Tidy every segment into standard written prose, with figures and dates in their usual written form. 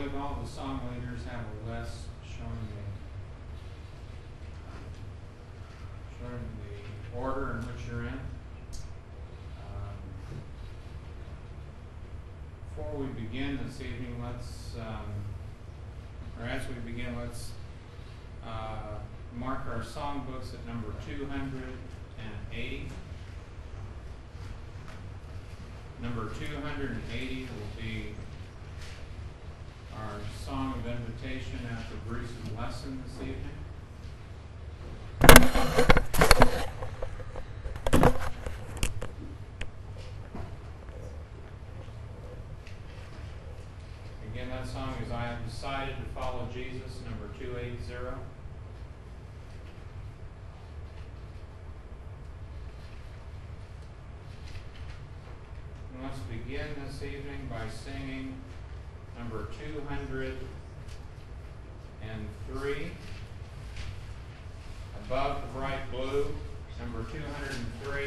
believe all the song leaders have a list showing the order in which you're in. Before we begin this evening, let's mark our songbooks at number 280. Number 280 will be our song of invitation after Bruce's lesson this evening. Again, that song is I Have Decided to Follow Jesus, number 280. And let's begin this evening by singing number 203, Above the Bright Blue, number 203.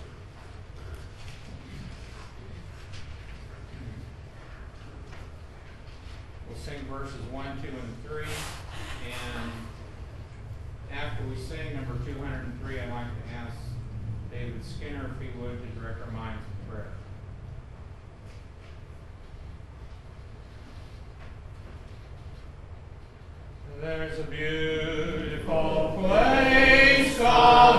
We'll sing verses 1, 2, and 3, and after we sing number 203, I'd like to ask David Skinner, if he would, to direct our minds in prayer. There's a beautiful place called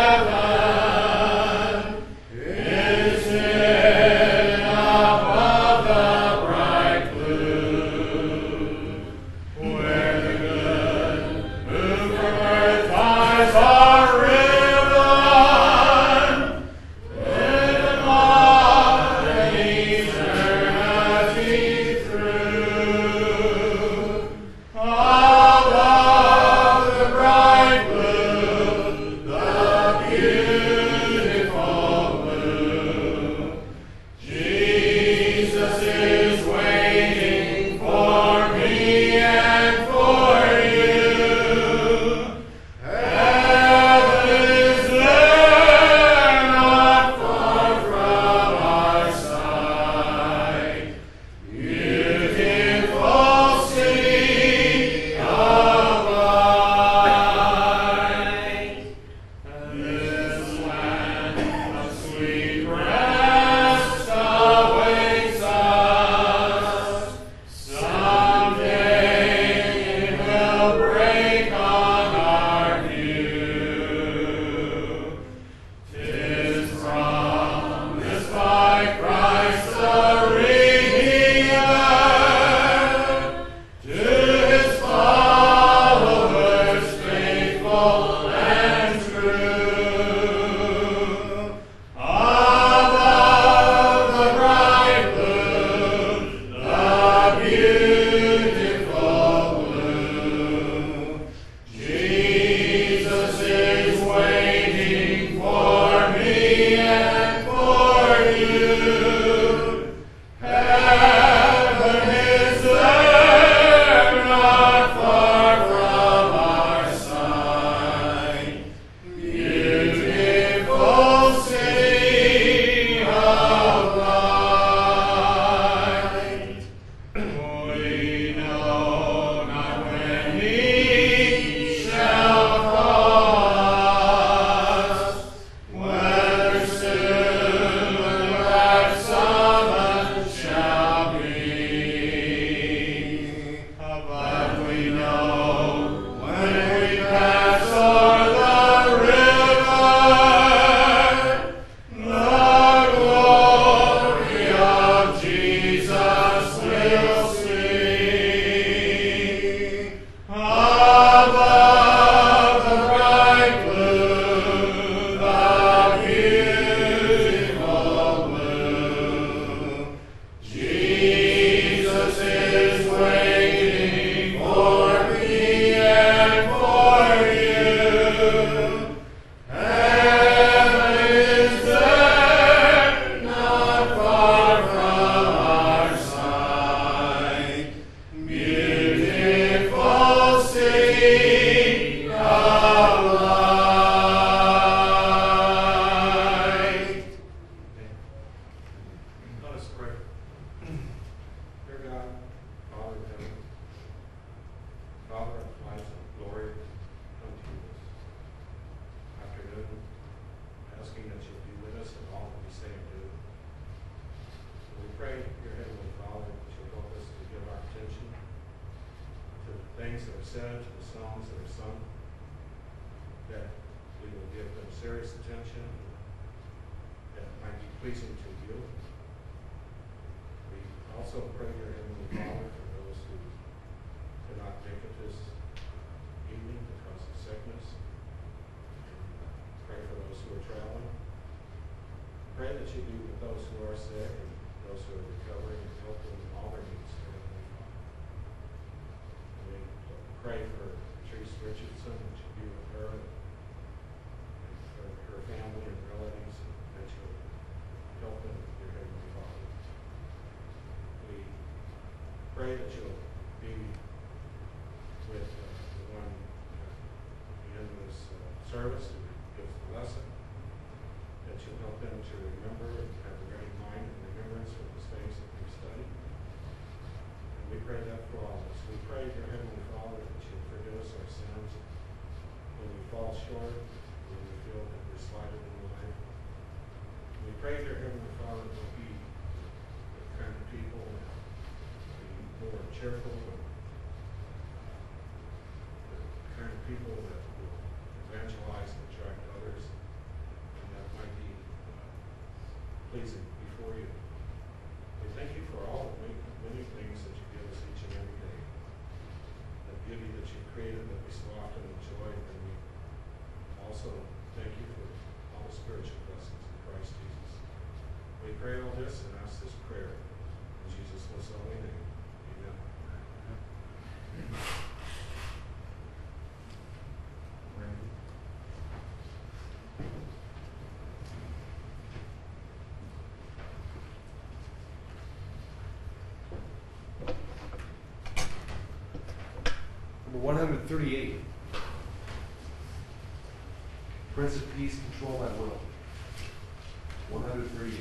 heaven. It's hidden above the bright blue, where the good who from earth's eyes are riven, living long in eternity through. Above the bright blue, the beautiful blue, Jesus is waiting for me and for you. Heaven is there, not far from our sight. Beautiful city of light. This land of sweet rest awaits us. Someday it will break on our view. 'Tis promised by Christ the Redeemer, to his followers faithful and true. Above the bright blue, the beautiful blue, Jesus is waiting for me and for you. Heaven is there, not far from our sight. said, to the songs that are sung, that we will give them serious attention that might be pleasing to you. We also pray, dear Heavenly Father, for those who cannot make it this evening because of sickness. Pray for those who are traveling. Pray that you be with those who are sick and those who are recovering and help them in all their needs, dear Heavenly Father. We pray for Patrice Richardson, that you be with her and for her family and relatives, and that you help them, dear Heavenly Father. We pray that you'll be with the one at the end of this service who gives the lesson, that you'll help them to remember and have a ready mind and remembrance of the things that they've studied. And we pray that for all of us. We pray, dear Heavenly Father, that you'll forgive us our sins when we fall short, when we feel that we're slighted in life. We pray, dear Heavenly Father, that we'll be the kind of people that be more cheerful, and the kind of people that will evangelize and attract others, and that might be pleasing before you. We thank you for all the many things that you give us each and every day, the beauty that you've created that we so often enjoy, and we also thank you for all the spiritual blessings in Christ Jesus. We pray all this and ask this prayer in Jesus' most holy name. Amen. Number 138. Prince of Peace, control my will. 138.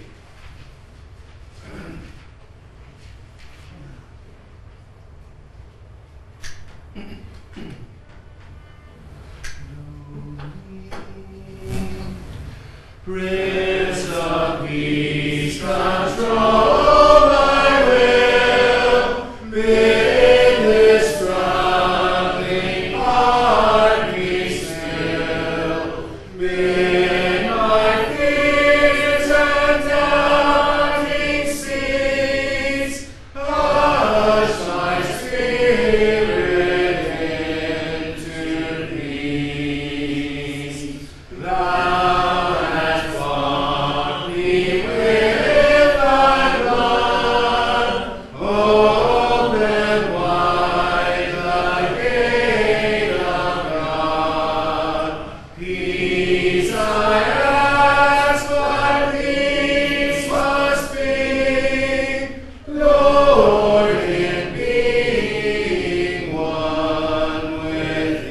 Prince of Peace, control my will. Bid this struggling heart be still. Bid my fears and doubting cease. Hush my spirit into peace. Thou hast bought me with thy blood. Open wide the gate of God. Peace I ask, but peace must be, Lord, in being one with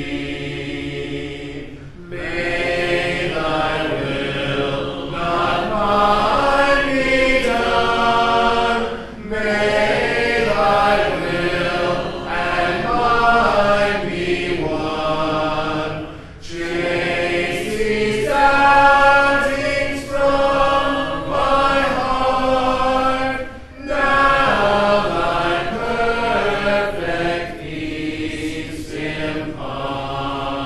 thee. May thy will, not mine, be done. May thy will and mine be one. Chase these doubtings from my heart. Now thy perfect peace impart.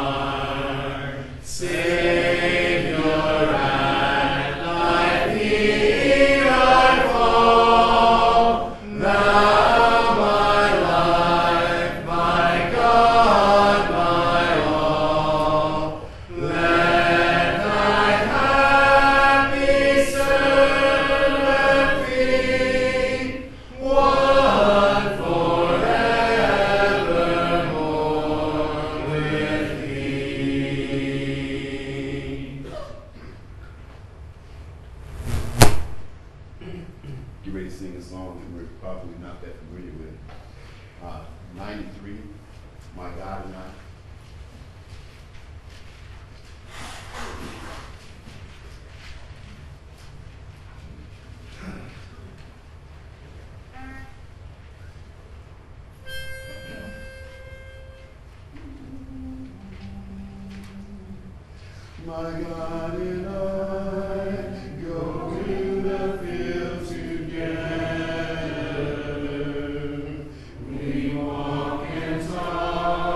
Savior, at thy feet I fall. Thou my life, my God, my all. Let thy happy servant be one forevermore with thee. Get ready to sing a song that we're probably not that familiar with. 93, My God and I. My God and I go to the field together. We walk and talk.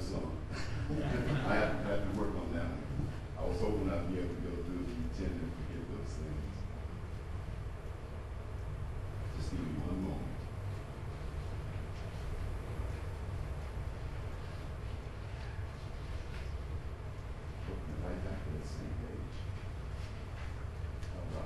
this song. I have to work on that one. I was hoping I'd be able to go through the 10 and forget those things. Just give me one moment. Looking right back to the same page. How about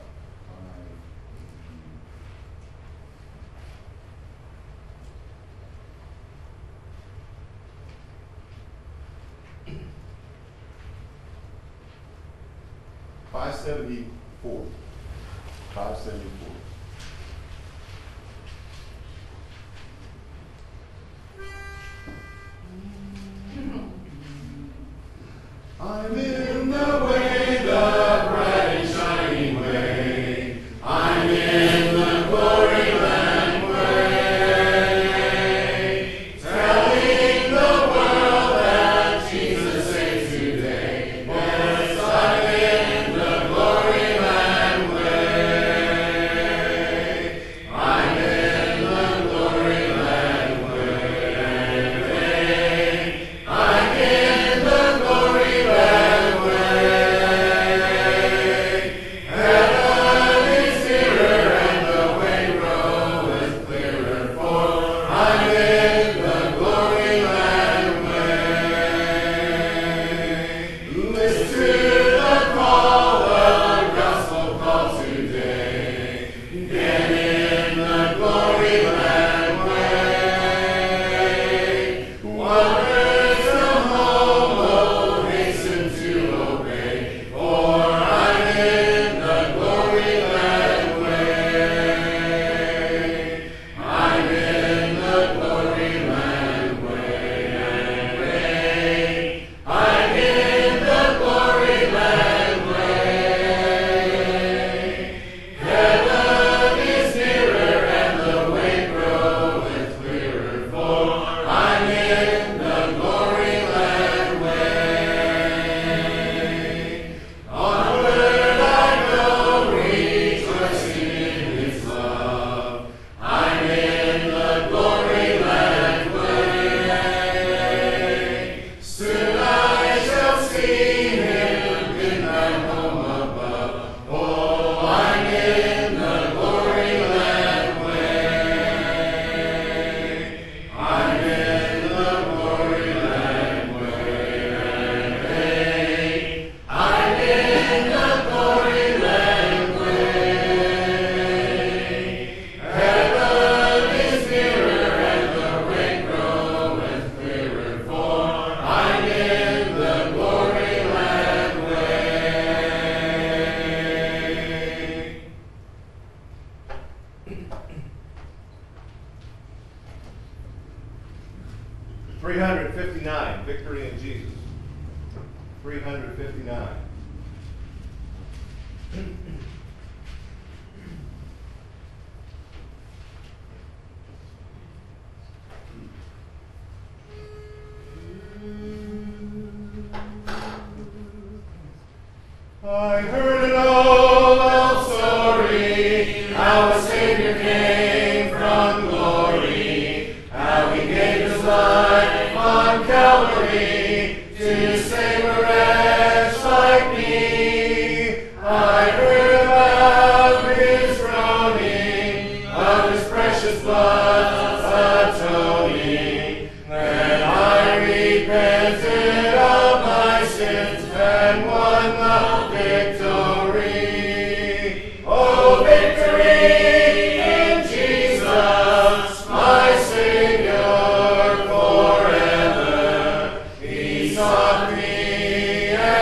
574. 574. I'm in the way, the bright and shining way. I'm in the glory land way. Telling the world that Jesus saves today. Yes, I'm in the glory land way. I'm in the glory land way. I'm in the glory land way. Heaven is nearer and the way groweth clearer, for I'm in the glory land way. Listen to the call, the gospel call today. Get in the glory land way. Wanderers from home, oh, hasten to obey, for I'm in the glory land way. I'm in the glory land way. I'm in the glory land way. Heaven is nearer and the way groweth clearer, for I'm in the glory land way. Onward I go, rejoicing in His love. I'm in the glory land way. Soon I shall see Him in my home above. Oh, I'm in the glory land way. I'm in the glory land way. I'm in the glory land way. Heaven is nearer and the way groweth clearer, for I'm in the glory land way. 359, Victory in Jesus. 359. I heard an old story, how a Savior came from glory, how He gave His life on Calvary to save a wretch like me. I heard about His groaning, of His precious blood atoning. Then I repented of my sins and won the victory. Oh, victory in Jesus, my Savior forever. He sought me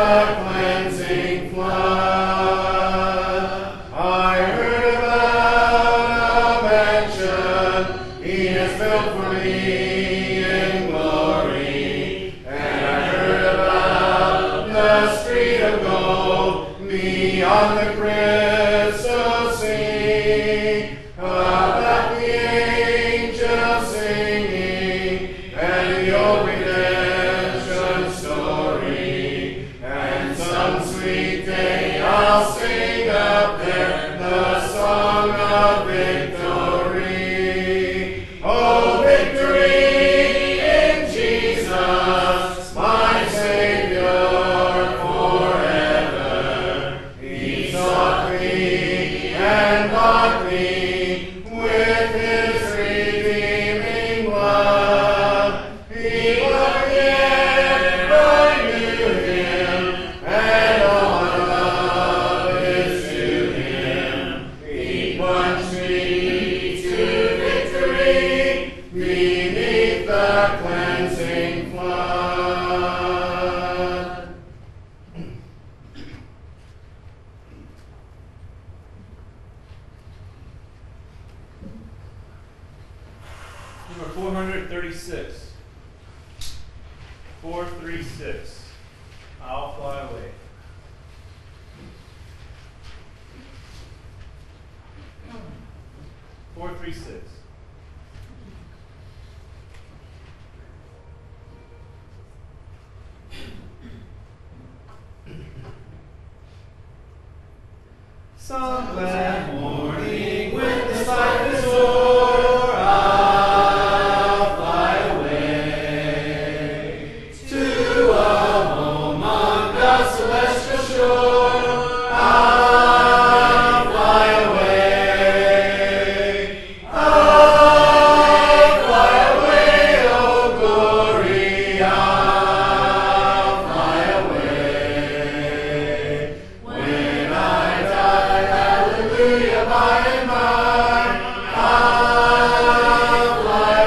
cleansing flood. I heard about a mansion He has built for me in glory, and I heard about the street of gold beyond the crystal sea, about the angels singing, and the old redemption story, and some sweet day I'll sing up there the song of victory. Oh, victory in Jesus, my Savior forever. He sought me and bought me with His redeeming blood. He loved me and I knew Him, and all my love is to Him. He plunged me to victory beneath the cleansing flood. Number 436. 436. I'll fly away. Four, three, six. Some glad morning when this life is o'er, I'll fly away to a home on God's celestial shore. I'll fly away. I'll fly away, oh glory. I'll fly away. When I die, hallelujah, by and by, I'll fly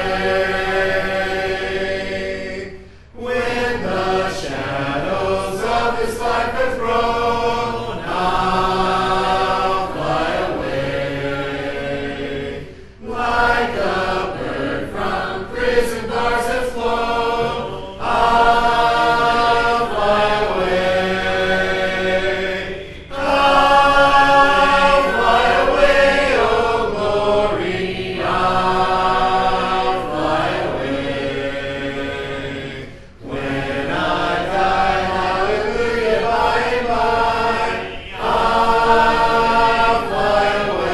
away. When the shadows of this life have grown, I'll fly away. Like a bird from prison bars has flown, I'll fly away. I'll fly away, oh glory, I'll fly away. When I die, hallelujah, by and by, I'll fly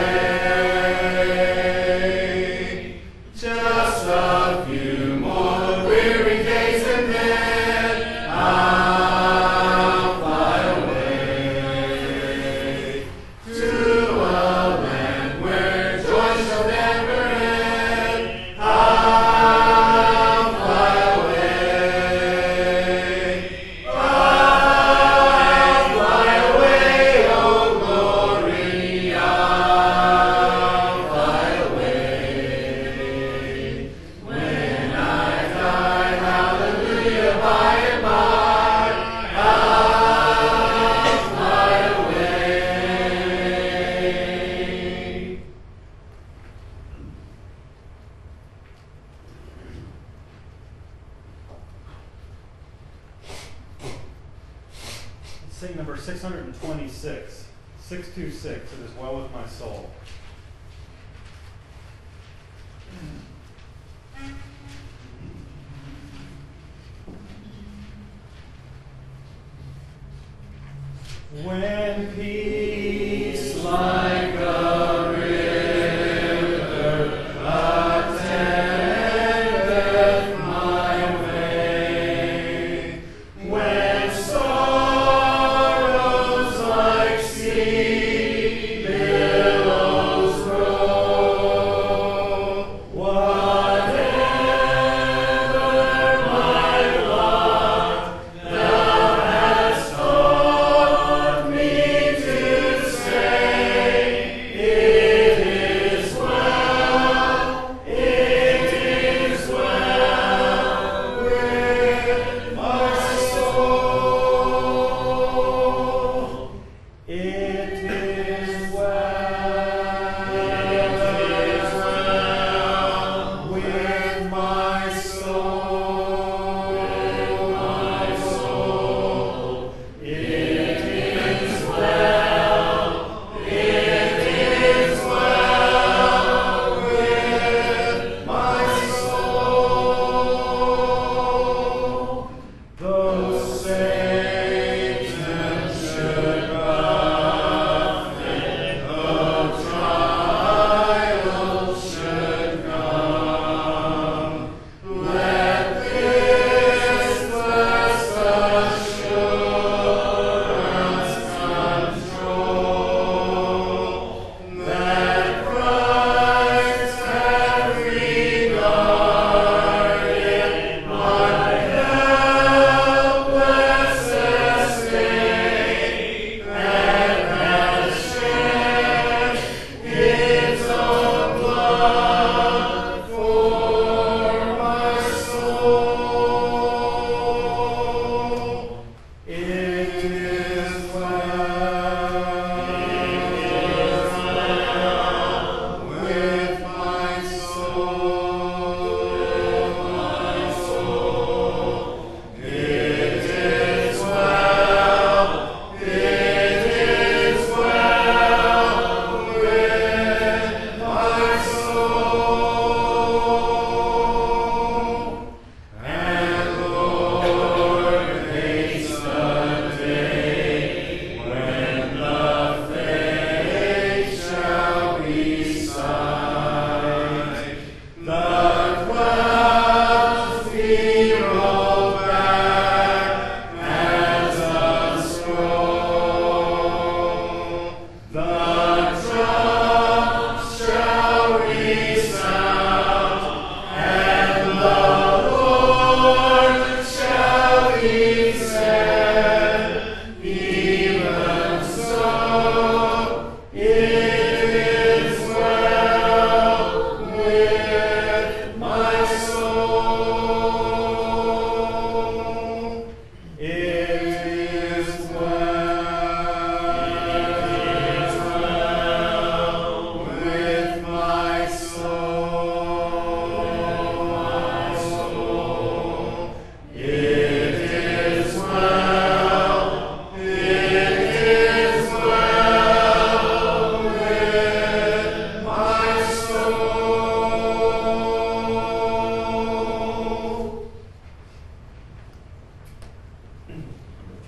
away. Just a few more weary days and then I'll fly away to a land where joy shall never end. I'll fly away. I'll fly away, oh glory. I'll fly away. When I die, hallelujah, by and by, I'll fly away. Sing number 626. 626. It is well with my soul. When peace like a river attendeth my way, when sorrows like sea billows roll, whatever my lot, Thou hast taught me to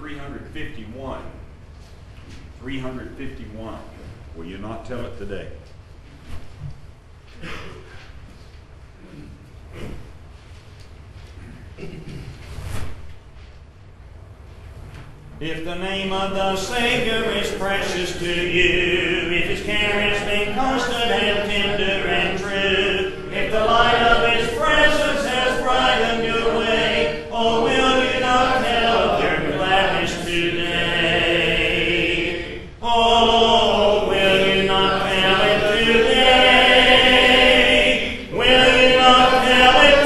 351. 351. Will you not tell it today? If the name of the Savior is precious to you, if His care has been constant and tender and true, if the light of His presence has brightened your way, oh, will you not tell of your gladness today? Oh, will you not tell it today? Will you not tell it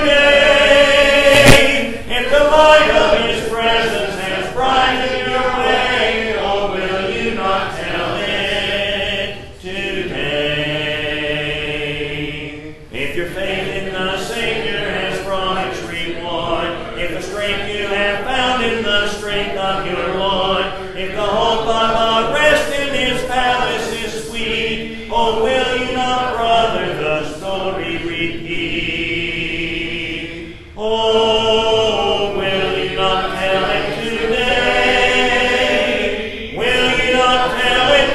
today? If the light of His presence has brightened your way, oh, will you not tell it today? If your faith in the Savior has brought its reward, if the strength you have found in the strength of your Lord, if the hope of a rest in His palace is sweet, oh, will you not, brother, the story repeat? Oh, will you not tell it today? Will you not tell it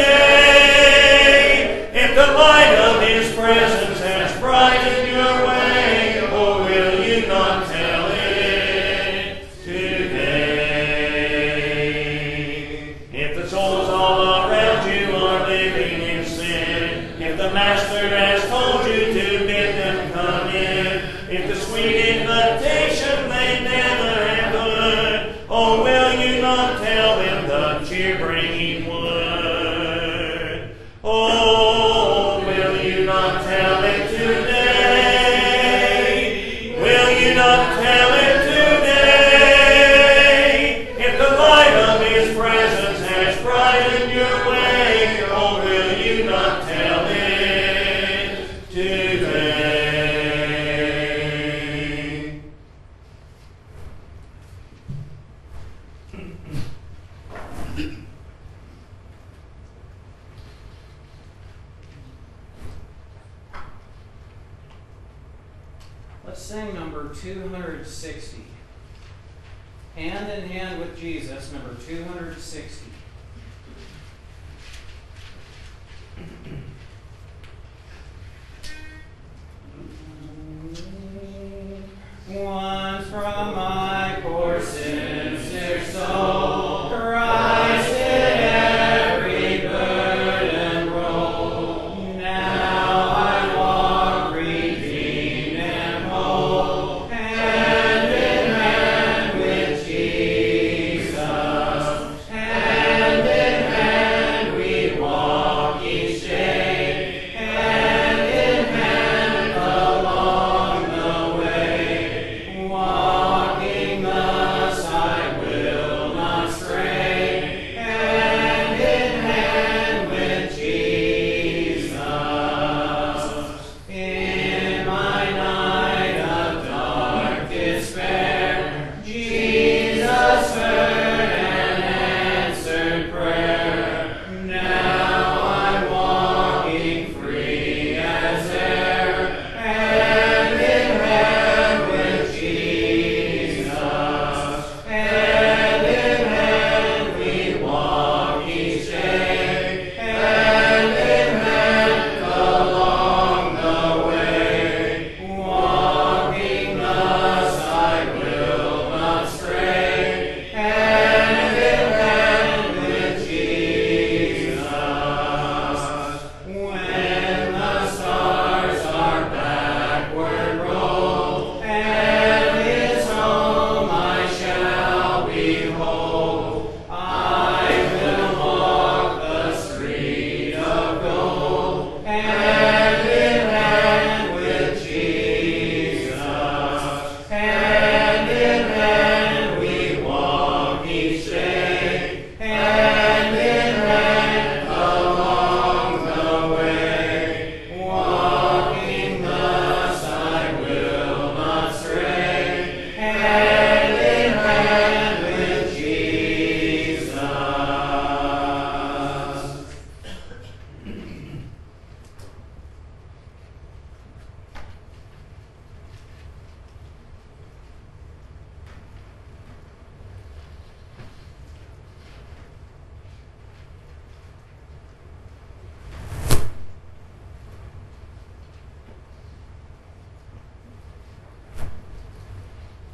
today? If the light of His presence has brightened your way, oh, will you not tell it today? If the souls all around you are living in sin, if the Master has told you to bid them come in, if the sweet invitation they never have heard, oh, will you not tell them the cheer-bringing word? Oh, will you not tell it today? Will you not tell it today? If the light of His presence has brightened your way, oh, will you not tell it today? Let's sing number 260. Hand in Hand with Jesus, number 260. Once from my poor sincere soul, Christ did every burden roll. Now I walk redeemed and whole, hand in hand with Jesus, hand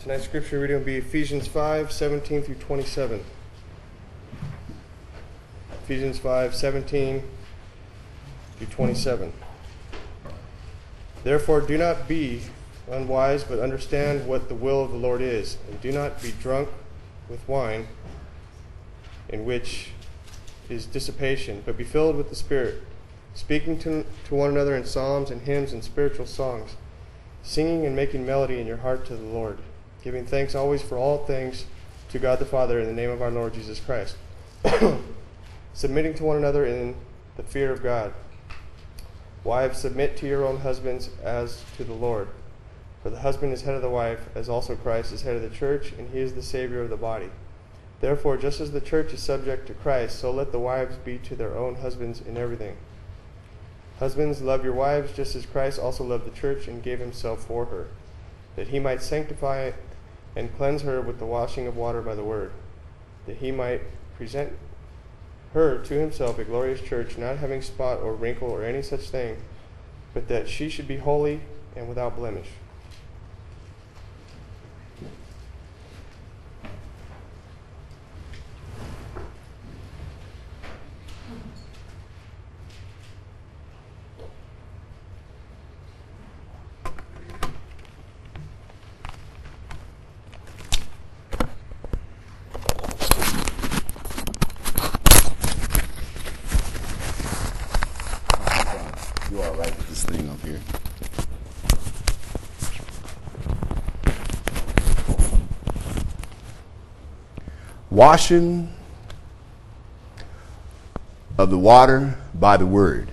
Tonight's scripture reading will be Ephesians 5:17 through 27. Ephesians 5:17 through 27. Therefore do not be unwise, but understand what the will of the Lord is, and do not be drunk with wine, in which is dissipation, but be filled with the Spirit, speaking to one another in psalms and hymns and spiritual songs, singing and making melody in your heart to the Lord, giving thanks always for all things to God the Father in the name of our Lord Jesus Christ, submitting to one another in the fear of God. Wives, submit to your own husbands as to the Lord. For the husband is head of the wife, as also Christ is head of the church, and he is the Savior of the body. Therefore, just as the church is subject to Christ, so let the wives be to their own husbands in everything. Husbands, love your wives, just as Christ also loved the church and gave himself for her, that he might sanctify and cleanse her with the washing of water by the word, that he might present her to himself a glorious church, not having spot or wrinkle or any such thing, but that she should be holy and without blemish. You all right with this thing up here? Washing of the water by the word.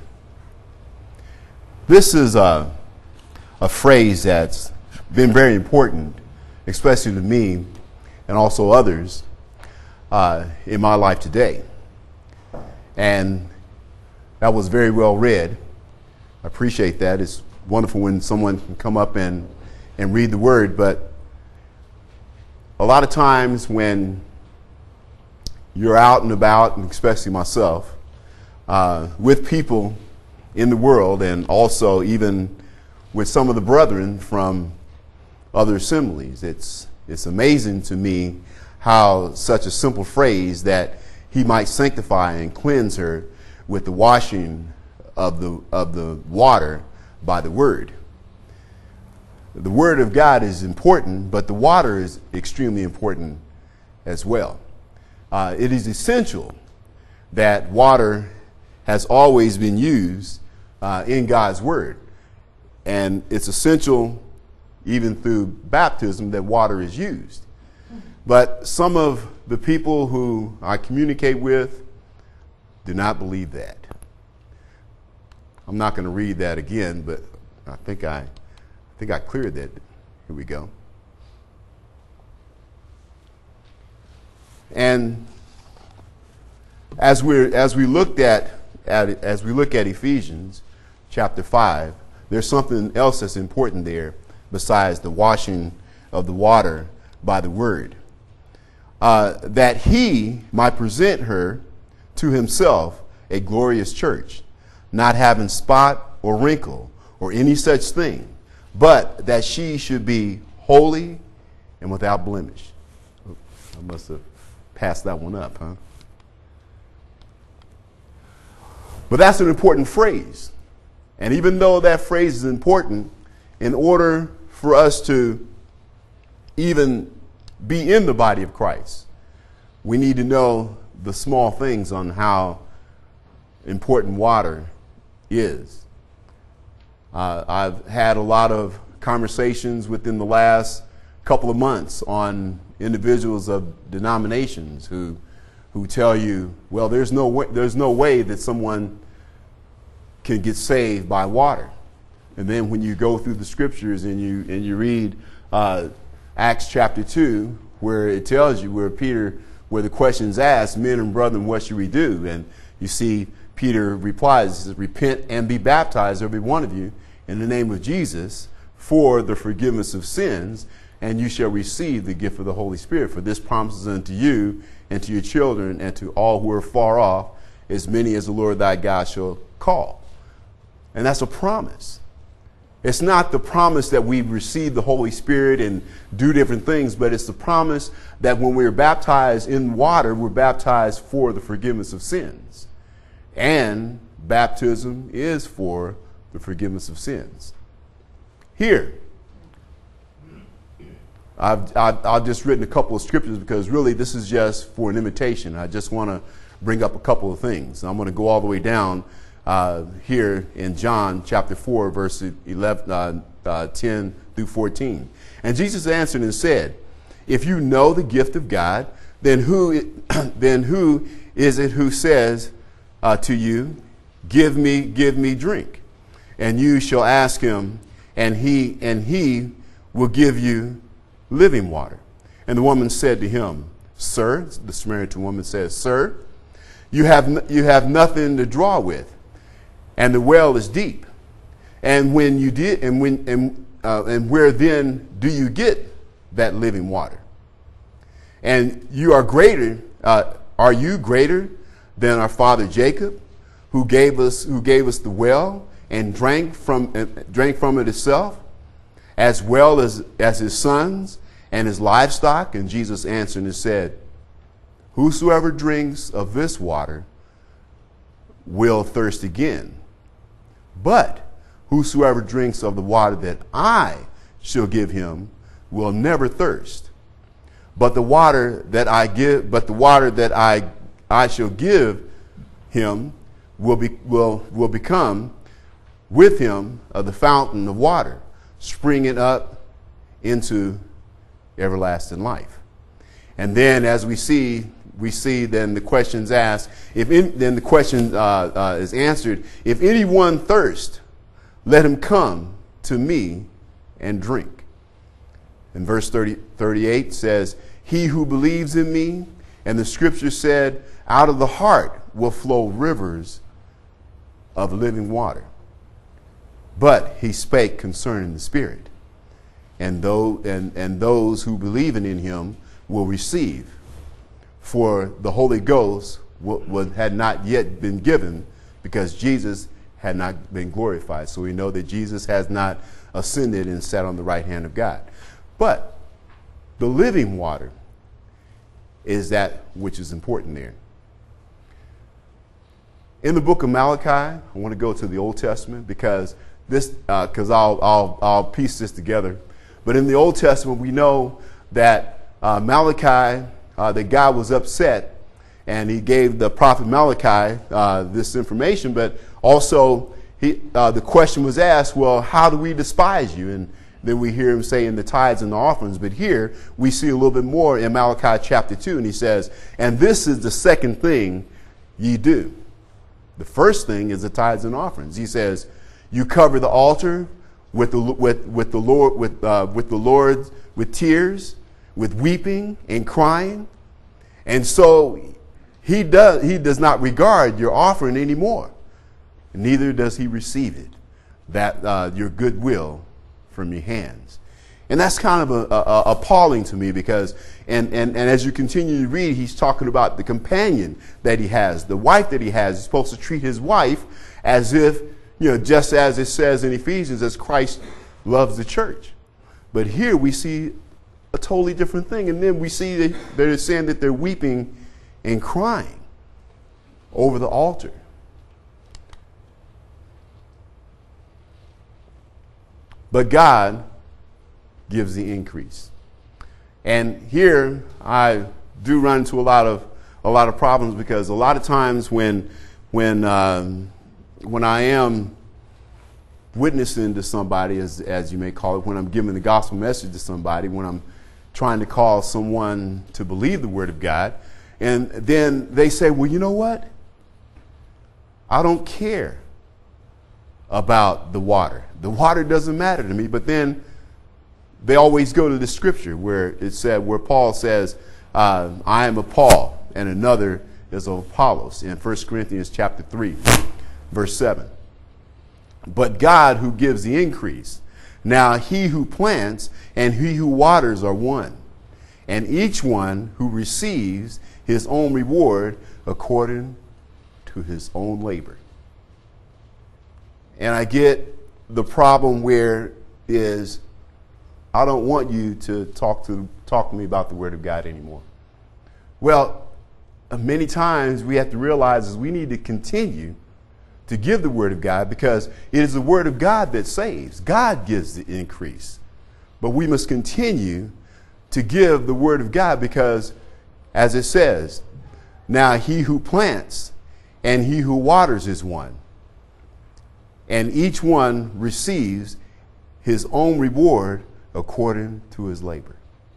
This is a phrase that's been very important, especially to me and also others in my life today. And that was very well read. I appreciate that. It's wonderful when someone can come up and read the word, but a lot of times when you're out and about, and especially myself, with people in the world, and also even with some of the brethren from other assemblies, it's amazing to me how such a simple phrase that he might sanctify and cleanse her with the washing of the water by the word. The word of God is important, but the water is extremely important as well. It is essential that water has always been used in God's word. And it's essential even through baptism that water is used. But some of the people who I communicate with do not believe that. I'm not going to read that again, but I think I cleared that. Here we go. And as we look at Ephesians chapter 5, there's something else that's important there besides the washing of the water by the word. That he might present her to himself a glorious church, not having spot or wrinkle or any such thing, but that she should be holy and without blemish. I must have passed that one up, huh? But that's an important phrase. And even though that phrase is important, in order for us to even be in the body of Christ, we need to know the small things on how important water is. I've had a lot of conversations within the last couple of months on individuals of denominations who tell you, well, there's no way that someone can get saved by water. And then when you go through the scriptures and you read Acts chapter 2, where it tells you where the question's asked, men and brethren, what should we do? And you see Peter replies, he says, repent and be baptized, every one of you, in the name of Jesus for the forgiveness of sins, and you shall receive the gift of the Holy Spirit. For this promises unto you and to your children and to all who are far off, as many as the Lord thy God shall call. And that's a promise. It's not the promise that we receive the Holy Spirit and do different things, but it's the promise that when we're baptized in water, we're baptized for the forgiveness of sins. And baptism is for the forgiveness of sins. Here, I've just written a couple of scriptures because really this is just for an imitation. I just want to bring up a couple of things. I'm going to go all the way down here in John chapter 4, verse 10 through 14. And Jesus answered and said, if you know the gift of God, then who is it who says to you, give me drink? And you shall ask him, and he will give you living water. And the woman said to him, Sir, the Samaritan woman says, Sir, you have nothing to draw with, and the well is deep. And when you did, and where then do you get that living water? And you are greater. Are you greater than our father Jacob, who gave us the well and drank from it itself, as well as his sons and his livestock? And Jesus answered and said, whosoever drinks of this water will thirst again. But whosoever drinks of the water that I shall give him will never thirst. But the water that I shall give him will become with him of the fountain of water, springing up into everlasting life. And then, as we see then the question's asked. Then the question is answered. If anyone thirst, let him come to me and drink. And verse 38 says, he who believes in me, and the scripture said, out of the heart will flow rivers of living water. But he spake concerning the Spirit, and those who believe in him will receive. For the Holy Ghost had not yet been given, because Jesus had not been glorified. So we know that Jesus has not ascended and sat on the right hand of God. But the living water is that which is important there. In the book of Malachi, I want to go to the Old Testament because I'll piece this together. But in the Old Testament, we know that Malachi, that God was upset, and he gave the prophet Malachi this information. But also, the question was asked, well, how do we despise you? And then we hear him saying the tithes and the offerings. But here we see a little bit more in Malachi chapter 2, and he says, and this is the second thing ye do. The first thing is the tithes and offerings. He says, you cover the altar with tears, with weeping and crying. And so he does not regard your offering anymore. Neither does he receive it, that your goodwill from your hands. And that's kind of appalling to me because, and as you continue to read, he's talking about the companion that he has, the wife that he has. He's supposed to treat his wife as if, just as it says in Ephesians, as Christ loves the church. But here we see a totally different thing. And then we see that they're saying that they're weeping and crying over the altar. But God gives the increase. And here I do run into a lot of problems because a lot of times when I am witnessing to somebody, as you may call it, when I'm giving the gospel message to somebody, when I'm trying to call someone to believe the word of God, and then they say, well, you know what? I don't care about the water. The water doesn't matter to me. But then they always go to the scripture where Paul says, I am of Paul, and another is of Apollos, in 1 Corinthians chapter 3, verse 7. But God who gives the increase. Now he who plants and he who waters are one, and each one who receives his own reward according to his own labor. And I get the problem where is I don't want you to talk to me about the Word of God anymore. Well, many times we have to realize is we need to continue to give the Word of God, because it is the Word of God that saves. God gives the increase. But we must continue to give the Word of God, because as it says, now he who plants and he who waters is one, and each one receives his own reward according to his labor.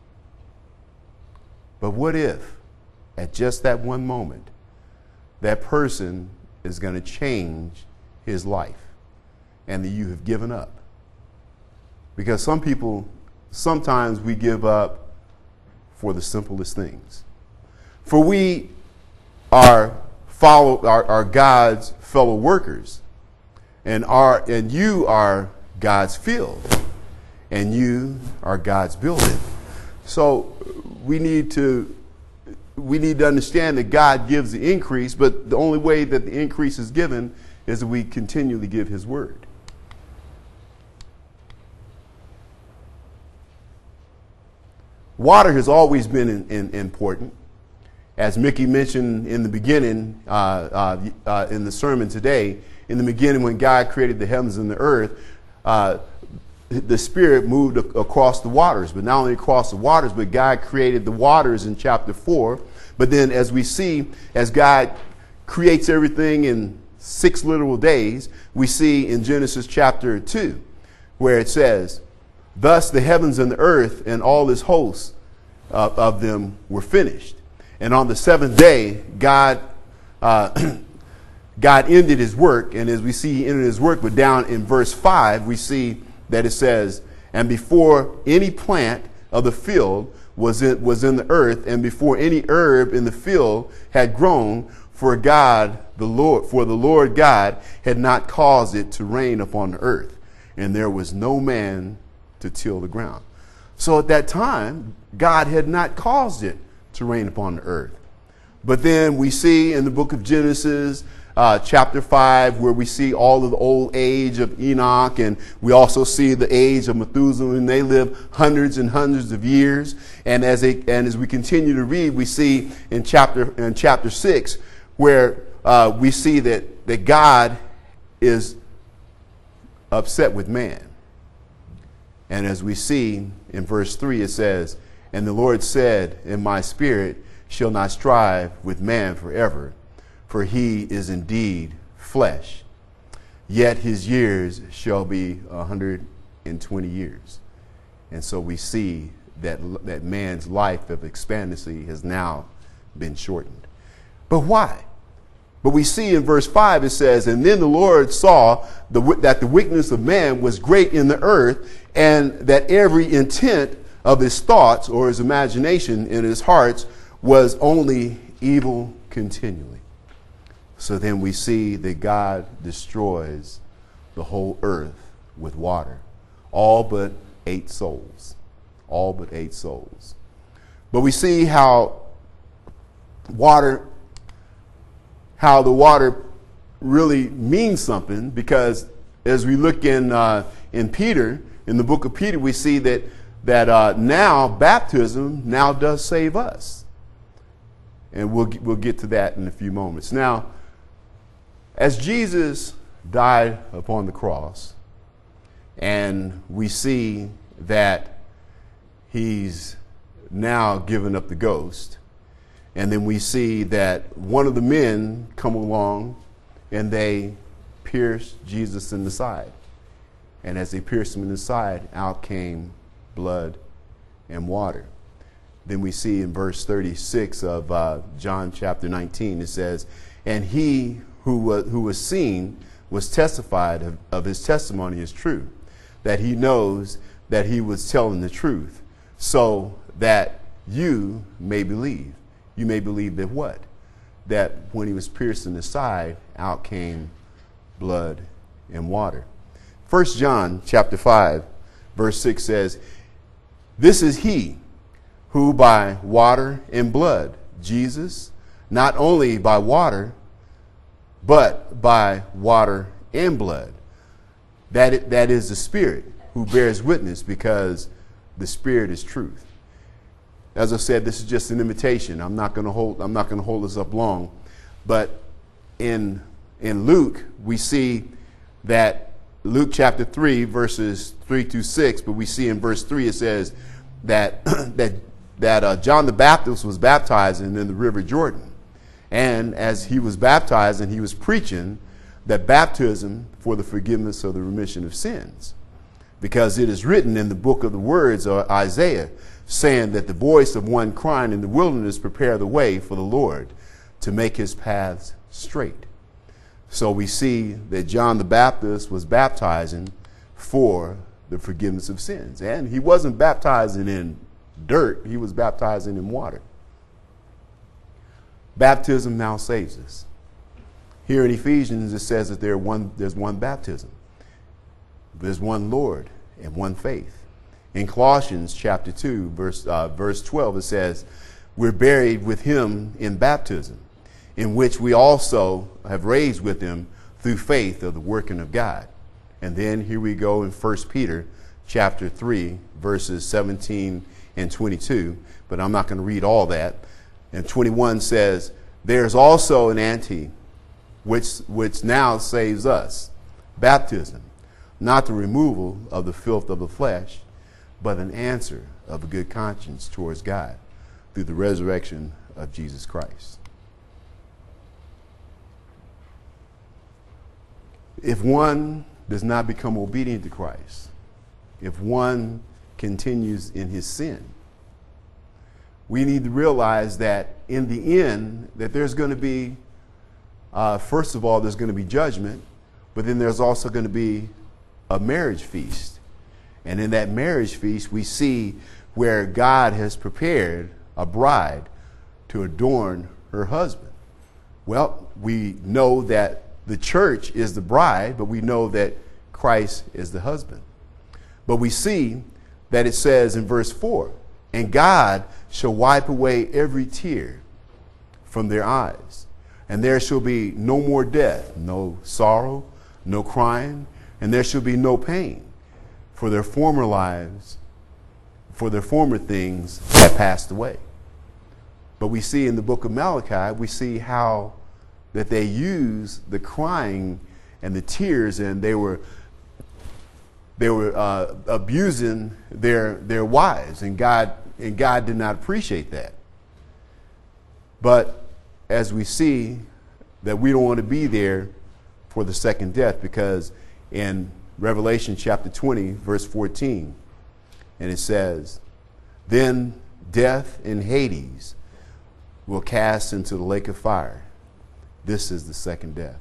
But what if at just that one moment that person is going to change his life and that you have given up? Because some people, sometimes we give up for the simplest things. For we are God's fellow workers, and you are God's field, and you are God's building. So we need to understand that God gives the increase, but the only way that the increase is given is that we continually give his word. Water has always been important. As Mickey mentioned in the beginning, in the sermon today, in the beginning when God created the heavens and the earth, the Spirit moved across the waters, but not only across the waters, but God created the waters in chapter 4. But then as we see, as God creates everything in 6 literal days, we see in Genesis chapter 2, where it says, thus the heavens and the earth and all his hosts of them were finished. And on the 7th day, God ended his work. And as we see he ended his work, but down in verse 5, we see that it says, and before any plant of the field was in the earth, and before any herb in the field had grown, for the Lord God had not caused it to rain upon the earth, and there was no man to till the ground. So at that time, God had not caused it to rain upon the earth. But then we see in the book of Genesis, chapter 5, where we see all of the old age of Enoch, and we also see the age of Methuselah, and they lived hundreds and hundreds of years. And as we continue to read, we see in chapter 6, where we see that God is upset with man. And as we see in verse 3, it says, and the Lord said, in my spirit shall not strive with man forever, for he is indeed flesh, yet his years shall be 120 years. And so we see that man's life of expectancy has now been shortened. But why? But we see in verse 5, it says, and then the Lord saw that the wickedness of man was great in the earth, and that every intent of his thoughts or his imagination in his hearts was only evil continually. So then we see that God destroys the whole earth with water. All but 8 souls. All but 8 souls. But we see how the water really means something, because as we look in Peter, in the book of Peter, we see that now baptism now does save us. And we'll get to that in a few moments. Now, as Jesus died upon the cross, and we see that he's now given up the ghost, and then we see that one of the men come along and they pierce Jesus in the side. And as they pierced him in the side, out came blood and water. Then we see in verse 36 of John chapter 19, it says, and he who was seen was testified of his testimony is true, that he knows that he was telling the truth, so that you may believe. You may believe that what? That when he was pierced in the side, out came blood and water. 1 John chapter 5, verse 6 says, this is he who by water and blood, Jesus, not only by water, but by water and blood. That is the Spirit who bears witness, because the Spirit is truth. As I said, this is just an invitation. I'm not going to hold us up long, but in Luke we see that Luke chapter 3 verses 3 through 6, but we see in verse 3 it says that John the Baptist was baptizing in the river Jordan, and as he was baptizing, he was preaching that baptism for the forgiveness of the remission of sins. Because it is written in the book of the words of Isaiah, saying that the voice of one crying in the wilderness, prepare the way for the Lord, to make his paths straight. So we see that John the Baptist was baptizing for the forgiveness of sins. And he wasn't baptizing in dirt, he was baptizing in water. Baptism now saves us. Here in Ephesians it says that there's one baptism. There's one Lord and one faith. In Colossians chapter 2, verse 12, it says, we're buried with him in baptism, in which we also have raised with him through faith of the working of God. And then here we go in 1 Peter chapter 3, verses 17 and 22, but I'm not going to read all that. And 21 says, there's also an ante which now saves us, baptism, not the removal of the filth of the flesh, but an answer of a good conscience towards God through the resurrection of Jesus Christ. If one does not become obedient to Christ, if one continues in his sin, we need to realize that in the end, that there's going to be, first of all, there's going to be judgment, but then there's also going to be a marriage feast. And in that marriage feast, we see where God has prepared a bride to adorn her husband. Well, we know that the church is the bride, but we know that Christ is the husband. But we see that it says in verse 4, and God shall wipe away every tear from their eyes, and there shall be no more death, no sorrow, no crying, and there shall be no pain, for their former lives, for their former things have passed away. But we see in the book of Malachi, we see how that they use the crying and the tears, and they were abusing their wives, and God did not appreciate that. But as we see that we don't want to be there for the second death, because in Revelation chapter 20, verse 14, and it says, then death and Hades will cast into the lake of fire. This is the second death.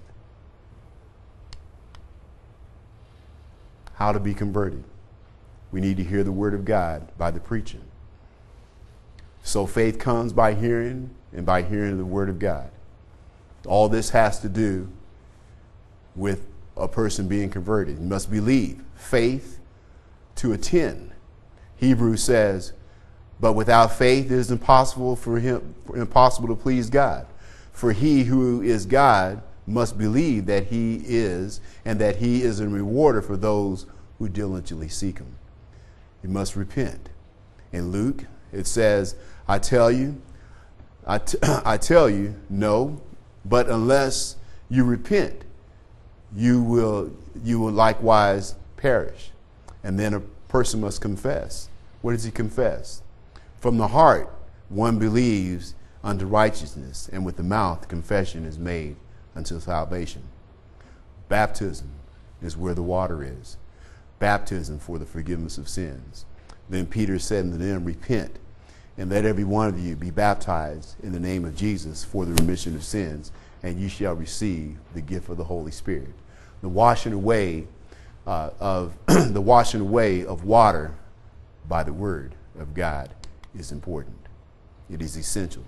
How to be converted? We need to hear the word of God by the preaching. So faith comes by hearing, and by hearing the word of God. All this has to do with a person being converted. You must believe. Faith to attend. Hebrews says, but without faith it is impossible to please God. For he who is God must believe that he is, and that he is a rewarder for those who diligently seek him. You must repent. In Luke, it says, I tell you, no, but unless you repent, you will likewise perish. And then a person must confess. What does he confess? From the heart, one believes unto righteousness, and with the mouth, confession is made unto salvation. Baptism is where the water is. Baptism for the forgiveness of sins. Then Peter said unto them, repent, and let every one of you be baptized in the name of Jesus for the remission of sins, and you shall receive the gift of the Holy Spirit. The washing away of water by the word of God is important. It is essential.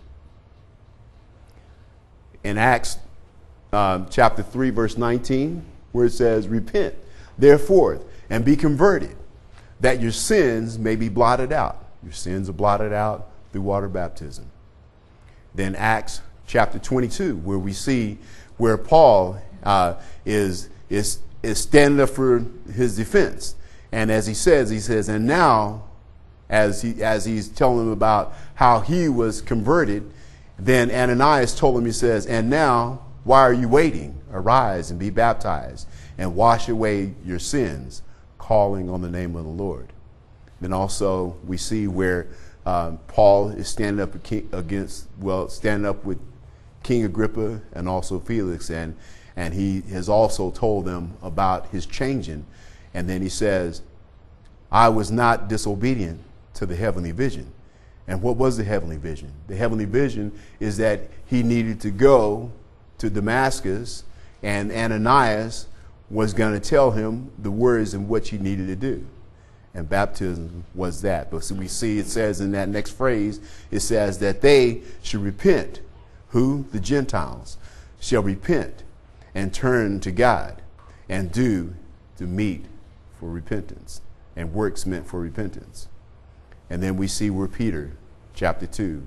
In Acts chapter 3, verse 19, where it says, repent, therefore, and be converted, that your sins may be blotted out. Your sins are blotted out through water baptism. Then Acts chapter 22, where we see where Paul is is standing up for his defense. And as he says, and now, as he's telling them about how he was converted, then Ananias told him, he says, and now, why are you waiting? Arise and be baptized and wash away your sins, calling on the name of the Lord. Then also we see where Paul is standing up standing up with King Agrippa and also Felix, and he has also told them about his changing. And then he says, I was not disobedient to the heavenly vision. And what was the heavenly vision? The heavenly vision is that he needed to go to Damascus, and Ananias was going to tell him the words and what he needed to do. And baptism was that. But so we see it says in that next phrase, it says that they should repent. Who? The Gentiles shall repent and turn to God and do to meet for repentance and works meant for repentance. And then we see where Peter, chapter 3,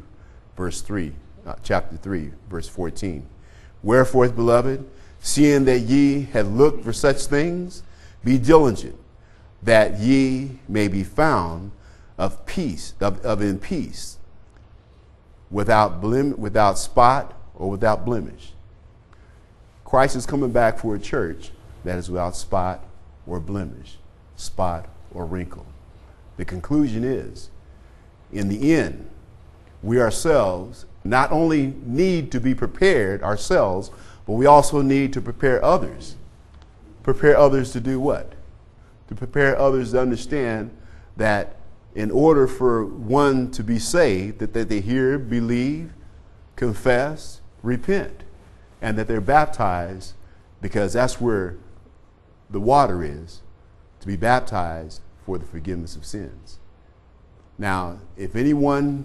verse 14. Wherefore, beloved, seeing that ye have looked for such things, be diligent, that ye may be found of peace, in peace, without spot or without blemish. Christ is coming back for a church that is without spot or blemish, spot or wrinkle. The conclusion is, in the end, we ourselves not only need to be prepared ourselves, but we also need to prepare others. Prepare others to do what? To prepare others to understand that in order for one to be saved, that they hear, believe, confess, repent, and that they're baptized, because that's where the water is, to be baptized for the forgiveness of sins. Now, if anyone,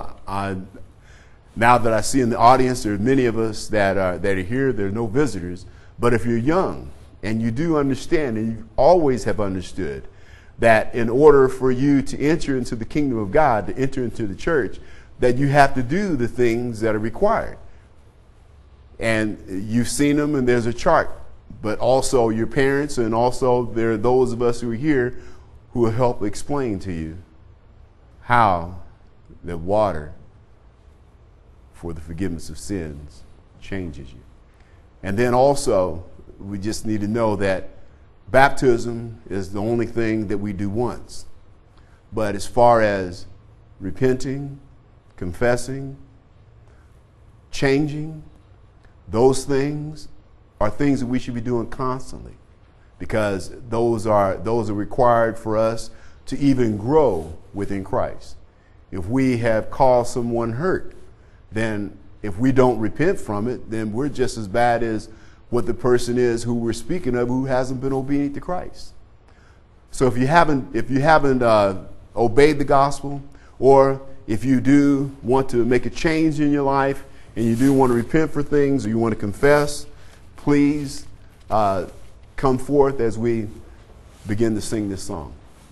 now that I see in the audience, there are many of us that are here, there are no visitors, but if you're young and you do understand, and you always have understood, that in order for you to enter into the kingdom of God, to enter into the church, that you have to do the things that are required. And you've seen them, and there's a chart, but also your parents, and also there are those of us who are here who will help explain to you how the water for the forgiveness of sins changes you. And then also, we just need to know that baptism is the only thing that we do once. But as far as repenting, confessing, changing, those things are things that we should be doing constantly, because those are required for us to even grow within Christ. If we have caused someone hurt, then if we don't repent from it, then we're just as bad as what the person is who we're speaking of, who hasn't been obedient to Christ. So if you haven't obeyed the gospel, or if you do want to make a change in your life, and you do want to repent for things, or you want to confess, please come forth as we begin to sing this song.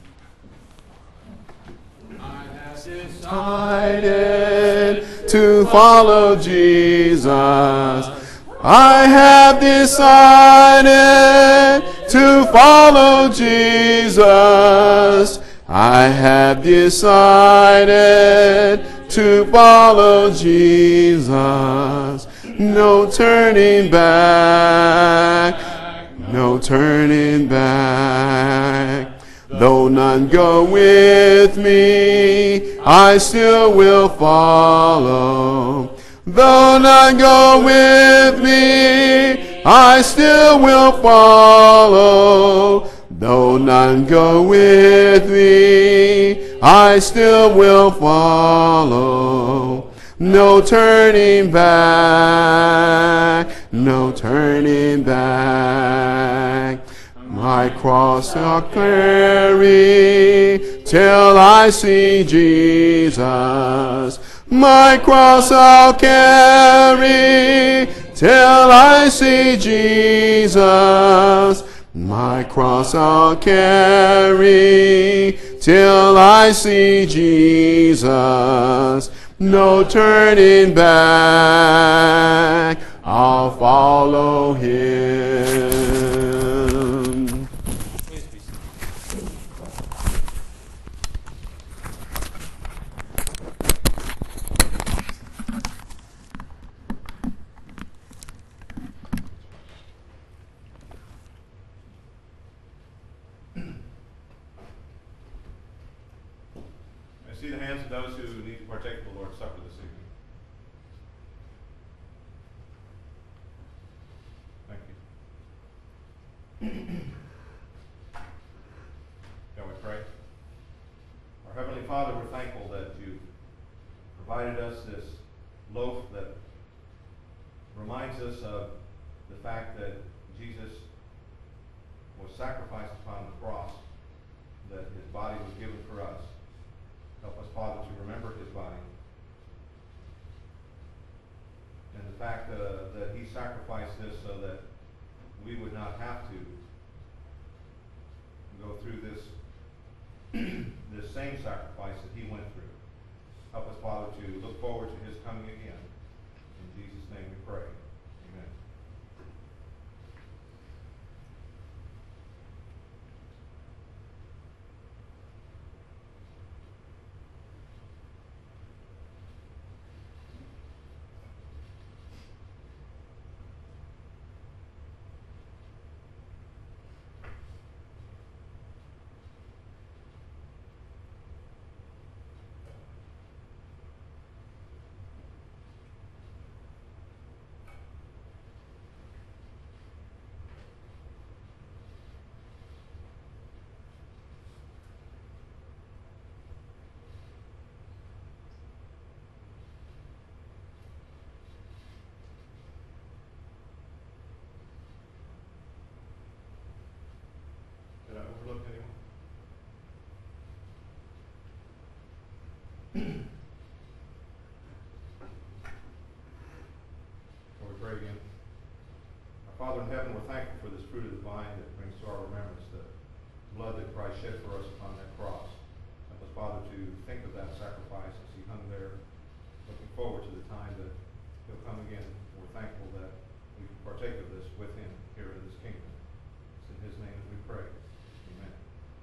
I have Decided to follow Jesus. I have decided to follow Jesus. I have decided to follow Jesus. No turning back, no turning back. Though none go with me, I still will follow. Though none go with me, I still will follow. Though none go with me, I still will follow. No turning back, no turning back. My cross I'll carry till I see Jesus. My cross I'll carry till I see Jesus. My cross I'll carry till I see Jesus. No turning back, I'll follow him. Shall we pray? Our Heavenly Father, we're thankful that you provided us this loaf that reminds us of the fact that Jesus was sacrificed upon the cross, that his body was given for us. Help us, Father, to remember his body. And the fact that he sacrificed this so that we would not have to go through this this same sacrifice that he went through. Help us, Father, to look forward to his coming again. In Jesus' name we pray. Amen. Did I overlook anyone? Shall we pray again? Our Father in heaven, we're thankful for this fruit of the vine that brings to our remembrance the blood that Christ shed for us upon that cross. Help us, Father, to think of that sacrifice as he hung there, looking forward to the time that he'll come again. We're thankful that we can partake of this with him here in this kingdom. It's in his name that we pray. Amen.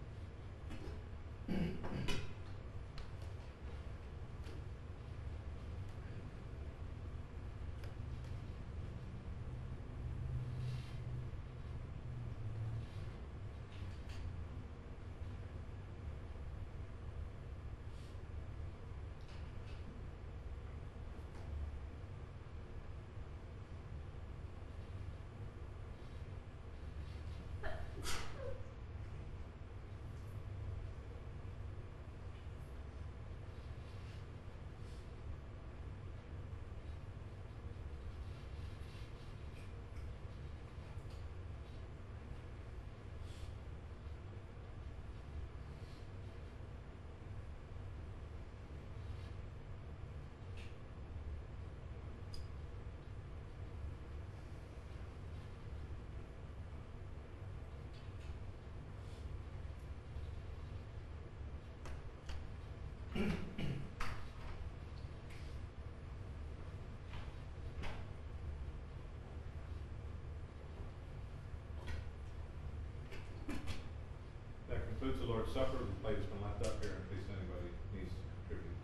That concludes the Lord's Supper. The plate has been left up here in case anybody needs to contribute.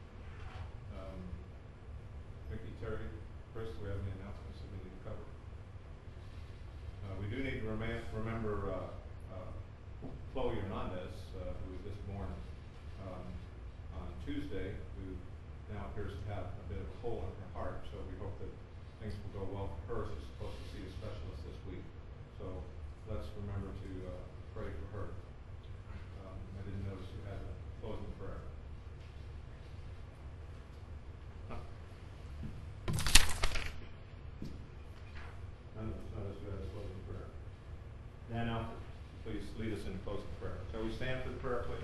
Vicki, Terry, Chris, do we have any announcements that we need to cover? We do need to remember Chloe Hernandez, who was just born on Tuesday, who now appears to have a bit of a hole in her heart. So we hope that things will go well for her. She's supposed to see a specialist this week. So let's remember to pray for her. I didn't notice you had a closing prayer. None of us noticed you had a closing prayer. Dan Alford, please lead us in closing prayer. Shall we stand for the prayer, please?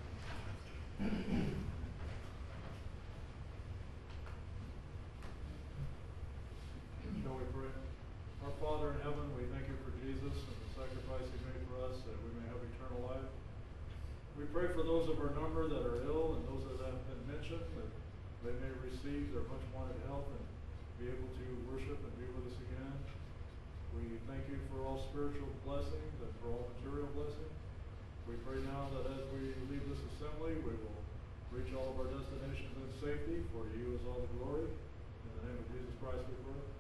Shall we pray? Our Father in heaven, we thank you for Jesus and the sacrifice he made for us that we may have eternal life. We pray for those of our number that are ill and those that have been mentioned, that they may receive their much wanted help and be able to worship and be with us again. We thank you for all spiritual blessings and for all material blessings. We pray now that as we leave this assembly, we will reach all of our destinations in safety, for you is all the glory. In the name of Jesus Christ we pray.